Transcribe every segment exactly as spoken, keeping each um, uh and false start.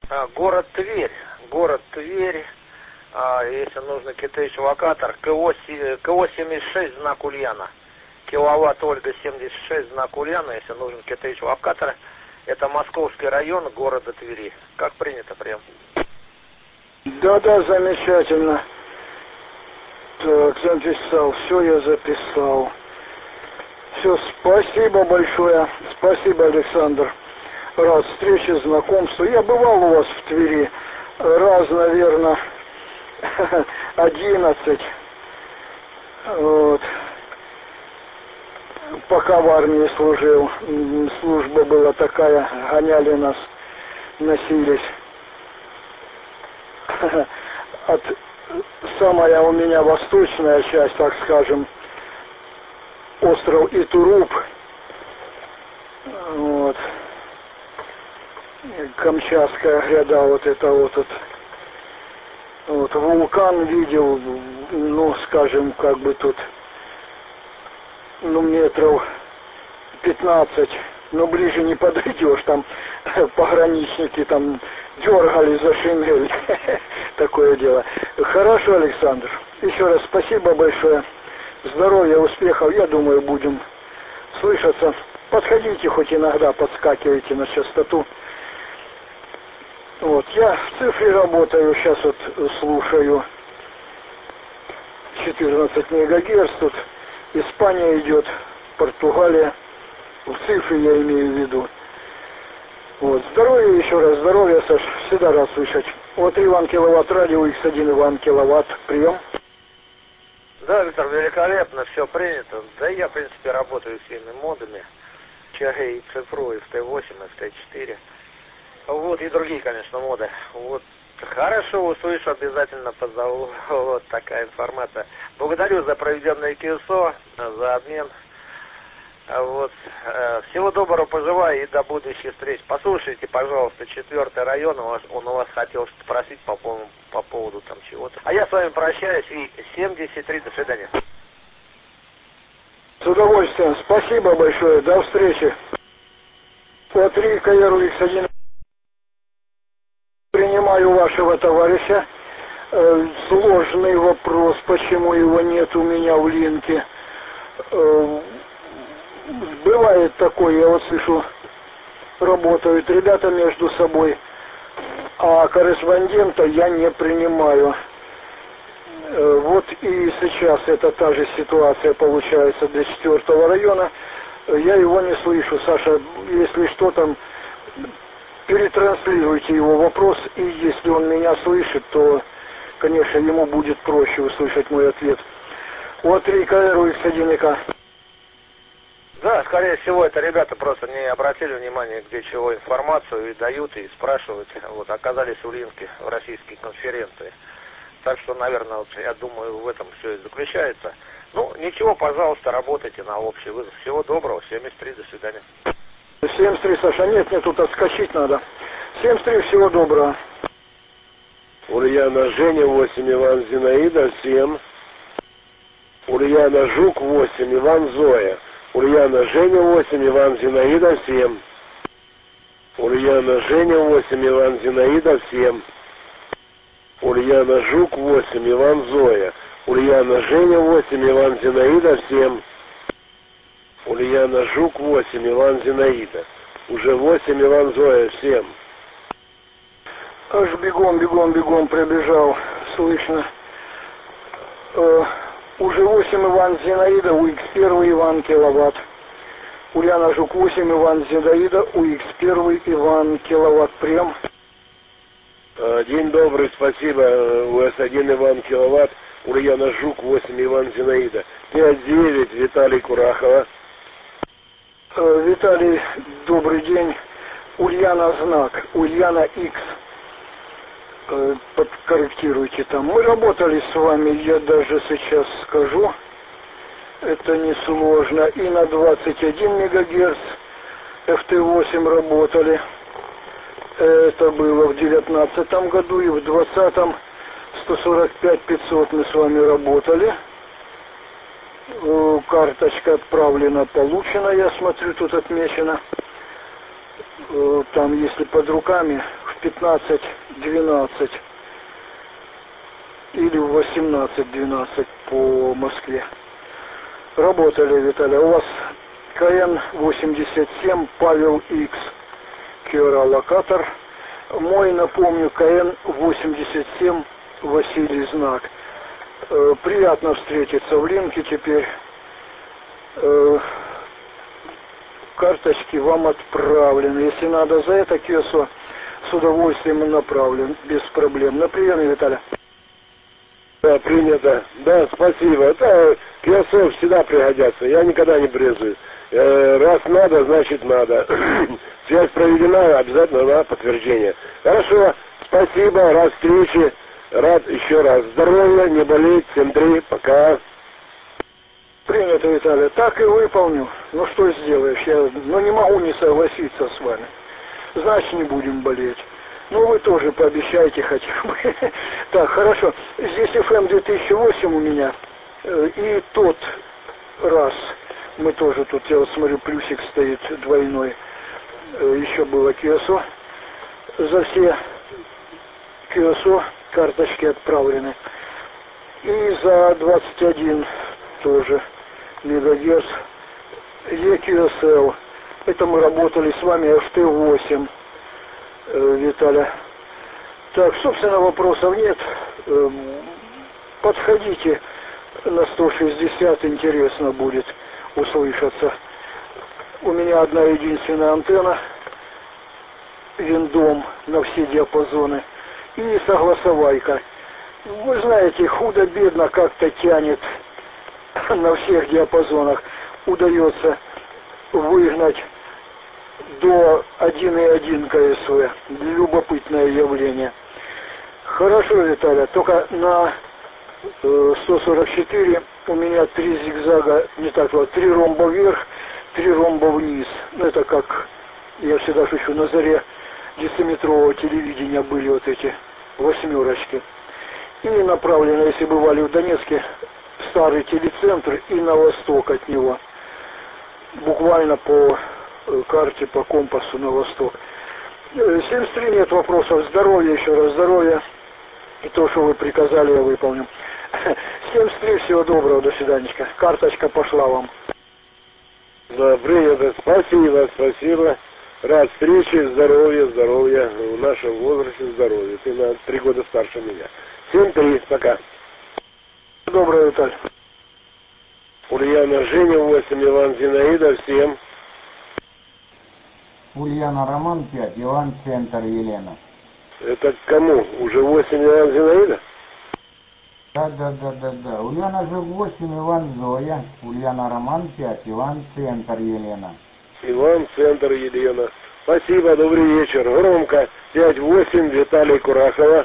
А, город Тверь. Город Тверь. А, если нужно КТХ локатор, КО семьдесят шесть, знак Ульяна. Киловатт Ольга семьдесят шесть, знак Ульяна. Если нужен КТХ локатор, это Московский район города Твери. Как принято, прием? Да-да, замечательно. Так, записал. Все я записал. Все, спасибо большое. Спасибо, Александр. Рад встрече, знакомству. Я бывал у вас в Твери раз, наверное, одиннадцать. Вот. Пока в армии служил. Служба была такая, гоняли нас, носились. От самая у меня восточная часть, так скажем, остров Итуруп. Вот. Камчатская гряда, вот это вот, вот. Вот вулкан видел, ну, скажем, как бы тут, ну, метров пятнадцать, но ближе не подойдешь, там пограничники там дергали за шинель, такое дело. Хорошо, Александр, еще раз спасибо большое, здоровья, успехов, я думаю, будем слышаться. Подходите хоть иногда, подскакивайте на частоту. Вот, я в цифре работаю, сейчас вот слушаю четырнадцать мегагерц, тут Испания идет, Португалия, в цифре я имею в виду. Вот, здоровья еще раз, здоровья, Саш, всегда рад слышать. Вот Иван Киловатт, радио икс один, Иван Киловатт, прием. Да, Виктор, великолепно, все принято. Да я, в принципе, работаю всеми модами. ЧГ, Цифру, эф тэ восемь, эф тэ четыре. Вот, и другие, конечно, моды. Вот, хорошо, услышу, обязательно позову. Вот такая информация. Благодарю за проведенное КСО, за обмен. Вот, всего доброго, пожелаю и до будущих встреч. Послушайте, пожалуйста, четвертый район, он у вас хотел спросить по поводу, по поводу там чего-то. А я с вами прощаюсь, и семьдесят три, до свидания. С удовольствием, спасибо большое, до встречи. По три ка эр икс один. Принимаю вашего товарища. Э, сложный вопрос, почему его нет у меня в линке. Э, бывает такое, я вот слышу, работают ребята между собой, а корреспондента я не принимаю. Э, вот и сейчас это та же ситуация получается для четвертого района. Я его не слышу, Саша, если что там, перетранслируйте его вопрос, и если он меня слышит, то, конечно, ему будет проще услышать мой ответ. Вот три ка эр икс один и К. Да, скорее всего, это ребята просто не обратили внимания, где чего информацию и дают, и спрашивают. Вот, оказались у линки в российской конференции. Так что, наверное, вот, я думаю, в этом все и заключается. Ну, ничего, пожалуйста, работайте на общий вызов. Всего доброго, семьдесят три, до свидания. семьдесят три, Саша, нет, мне тут отскочить надо. семьдесят три, всего доброго. Ульяна Женя восемь, Иван Зинаида семь. Ульяна Жук восемь, Иван Зоя. Ульяна Женя восемь, Иван Зинаида семь. Ульяна Женя восемь, Иван Зинаида семь. Ульяна Жук восемь, Иван Зоя. Ульяна Женя восемь, Иван Зинаида семь. Ульяна Жук восемь, Иван Зинаида. Уже восемь, Иван Зоя, семь. Аж бегом, бегом, бегом пробежал, слышно. Э, уже восемь, Иван Зинаида, у икс один, Иван Киловатт. Ульяна Жук восемь, Иван Зинаида, у икс один, Иван Киловатт, прием. День добрый, спасибо, у эс один, Иван Киловатт. Ульяна Жук восемь, Иван Зинаида. пять девять, Виталий Курахова. Виталий, добрый день. Ульяна знак, Ульяна X. Подкорректируйте там. Мы работали с вами, я даже сейчас скажу. Это несложно. И на двадцать один мегагерц эф тэ восемь работали. Это было в девятнадцатом году, и в двадцатом сто сорок пять пятьсот мы с вами работали. Карточка отправлена, получена, я смотрю, тут отмечено. Там, если под руками, в пятнадцать двенадцать или в восемнадцать двенадцать по Москве. Работали, Виталий. У вас КН восемьдесят семь Павел Икс, Киора локатор. Мой, напомню, КН восемьдесят семь Василий Знак. Э, приятно встретиться в линке теперь. Э, карточки вам отправлены. Если надо за это кесо, с удовольствием направлен, без проблем. На прием, Виталий. Да, принято. Да, спасибо. Это киосов всегда пригодятся. Я никогда не брезую. Э, раз надо, значит надо. Связь проведена, обязательно на подтверждение. Хорошо, спасибо, рад встрече. Рад еще раз. Здоровья, не болеть, всем три, пока. Принято, Виталий. Так и выполню. Ну что сделаешь? Я ну, не могу не согласиться с вами. Значит, не будем болеть. Ну, вы тоже пообещайте хотя бы. Так, хорошо. Здесь эф эм две тысячи восемь у меня. И тот раз мы тоже тут, я вот смотрю, плюсик стоит двойной. Еще было киосо. За все киосо карточки отправлены. И за двадцать один тоже мегагерц и кью эс эл. Это мы работали с вами эф тэ восемь, э, Виталя. Так, собственно, вопросов нет. Э, подходите на сто шестьдесят, интересно будет услышаться. У меня одна единственная антенна, виндом на все диапазоны и согласовайка. Вы знаете, худо-бедно как-то тянет на всех диапазонах. Удается выгнать до один и один ка эс вэ. Любопытное явление. Хорошо, Виталий, только на э, сто сорок четыре у меня три зигзага, не так вот, три ромба вверх, три ромба вниз. Ну, это как, я всегда шучу, на заре десятиметрового телевидения были вот эти восьмерочки. И направлено, если бывали в Донецке, старый телецентр и на восток от него. Буквально по карте, по компасу на восток. семьдесят три нет вопросов. Здоровья, еще раз здоровья. И то, что вы приказали, я выполню. семьдесят три, всего доброго, до свиданечка. Карточка пошла вам. Да, принято. Спасибо, спасибо. Рад встрече, здоровья, здоровья. В нашем возрасте здоровья. Ты на три года старше меня. семь три, пока. Доброе, Виталий. Ульяна Женя восемь, Иван Зинаида семь. Ульяна Роман пять, Иван Центр Елена. Это к кому? Уже восемь Иван Зинаида? Да, да, да, да, да. Ульяна же восемь, Иван Зоя. Ульяна Роман пять, Иван Центр Елена. Иван Центр Елена. Спасибо, добрый вечер. Громко. пять восемь, Виталий Курахова.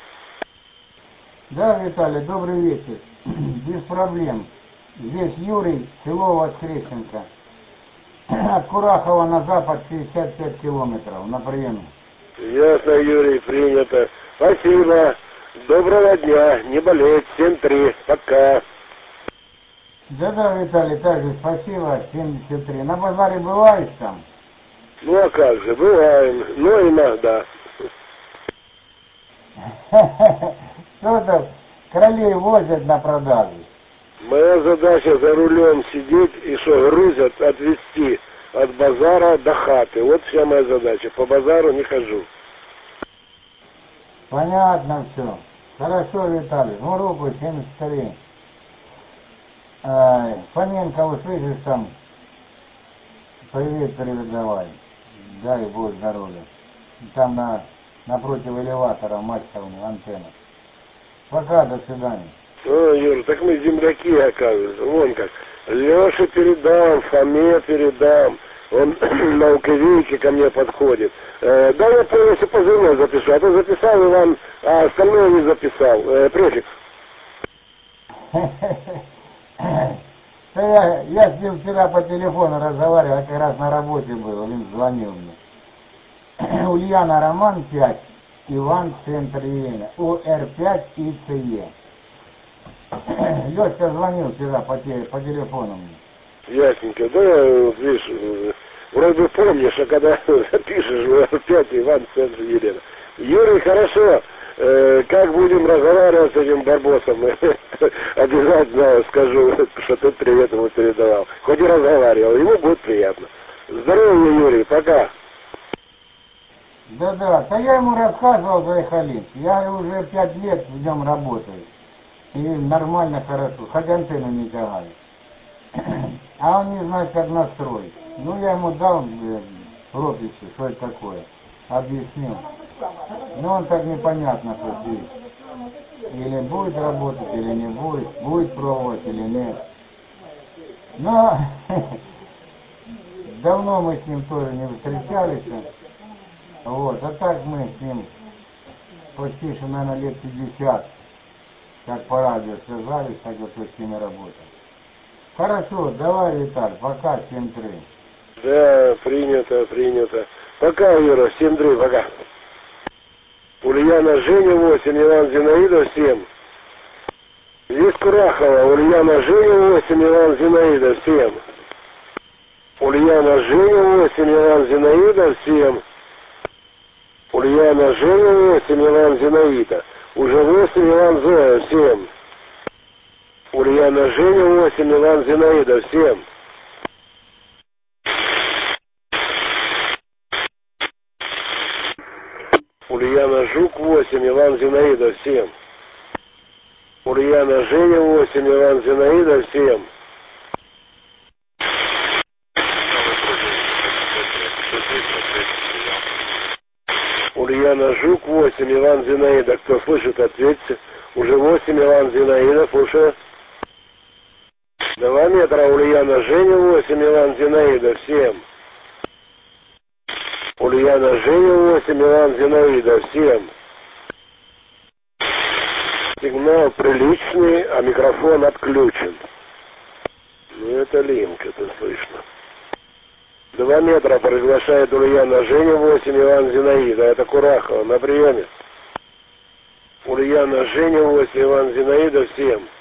Да, Виталий, добрый вечер. Без проблем. Здесь Юрий, село Воскресенка. От Курахова на запад шестьдесят пять километров на приеме. Ясно, Юрий, принято. Спасибо. Доброго дня. Не болеть. семь три. Пока. Да-да, Виталий, также спасибо. семьдесят три. На базаре бываешь там? Ну а как же, бываем. Но иногда. Что-то кролей возят на продажу. Моя задача за рулем сидеть и что грузят, отвезти от базара до хаты. Вот вся моя задача. По базару не хожу. Понятно все. Хорошо, Виталий. Ну, руку семьдесят три. Ай, Фоменко, услышишь там? Привет передавай. Дай Бог здоровья. Там на, напротив элеватора мачтовая антенна. Пока, до свидания. О, Юра, так мы земляки, оказывается. Вон как. Леше передам, Фоме передам. Он на уковейке ко мне подходит. Э, да, я полностью позывной запишу. А то записал Иван, а остальное не записал. Э, префикс. Я, я с ним вчера по телефону разговаривал, как раз на работе был, он звонил мне. Ульяна Роман пять, Иван Центр Елена, О Р пять И Ц Е. Лёшка звонил вчера по, те, по телефону мне. Ясненько. Да, видишь, вроде бы помнишь, а когда запишешь, опять Иван Центр Елена. Юрий, хорошо. Э, как будем разговаривать с этим Барбосом? Обязательно скажу, что ты привет ему передавал. Хоть и разговаривал, ему будет приятно. Здоровья, Юрий, пока. Да-да, да я ему рассказывал за Эхолинск. Я уже пять лет в нем работаю. И нормально, хорошо, хоть антенну не тягали. А он не знает, как настроить. Ну, я ему дал прописи, что это такое. Объяснил. Но он так непонятно, что здесь. Или будет работать, или не будет. Будет пробовать, или нет. Но давно мы с ним тоже не встречались. Вот, а так мы с ним почти, что, наверное, лет пятьдесят, как по радио связались, так вот с ними работаем. Хорошо, давай, Виталь, пока, семь три. Да, принято, принято. Пока, Юра, семь три, пока. Ульяна Женя восемь, Иван Зинаида семь. Здесь Курахова, Ульяна Женя восемь, Иван Зинаида семь. Ульяна Женя восемь, Иван Зинаида семь. Ульяна Женя восемь, Иван Зинаида. Уже восемь, Иван Зоя семь. Ульяна Женя восемь, Иван Зинаида семь. Ульяна Жук восемь, Иван Зинаида семь. Ульяна Женя восемь, Иван Зинаида семь. Ульяна Жук восемь, Иван Зинаида. Кто слышит, ответьте. Уже восемь, Иван Зинаида, слушаю. Два метра, Ульяна Женя восемь, Иван Зинаида семь. Ульяна Женя восемь, Иван Зинаида семь. Сигнал приличный, а микрофон отключен. Ну это линк, это слышно. Два метра приглашает Ульяна Женя восемь, Иван Зинаида. Это Курахова на приеме. Ульяна Женя восемь, Иван Зинаида семь.